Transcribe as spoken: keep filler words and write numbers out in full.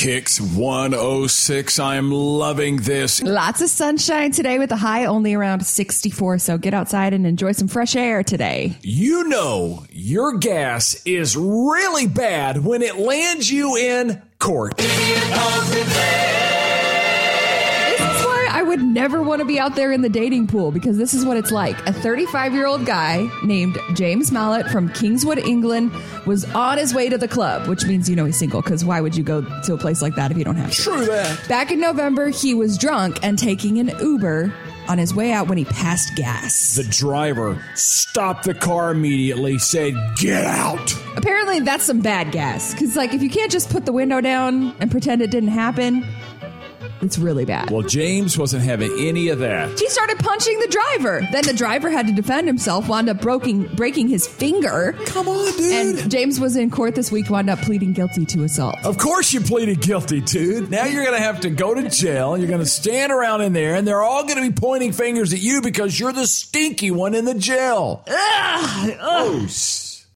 Kicks one oh six. I'm loving this. Lots of sunshine today with a high only around sixty-four. So get outside and enjoy some fresh air today. You know your gas is really bad when it lands you in court. This is why I would never want to be out there in the dating pool, because this is what it's like. A thirty-five-year-old guy named James Mallet from Kingswood, England, was on his way to the club, which means you know he's single, because why would you go to a place like that if you don't have to? True that. Back in November, he was drunk and taking an Uber on his way out when he passed gas. The driver stopped the car immediately, said, "Get out." Apparently, that's some bad gas, because like if you can't just put the window down and pretend it didn't happen, it's really bad. Well, James wasn't having any of that. He started punching the driver. Then the driver had to defend himself, wound up breaking, breaking his finger. Come on, dude. And James was in court this week, wound up pleading guilty to assault. Of course you pleaded guilty, dude. Now you're going to have to go to jail. You're going to stand around in there, and they're all going to be pointing fingers at you because you're the stinky one in the jail. Ugh, ugh. Oh,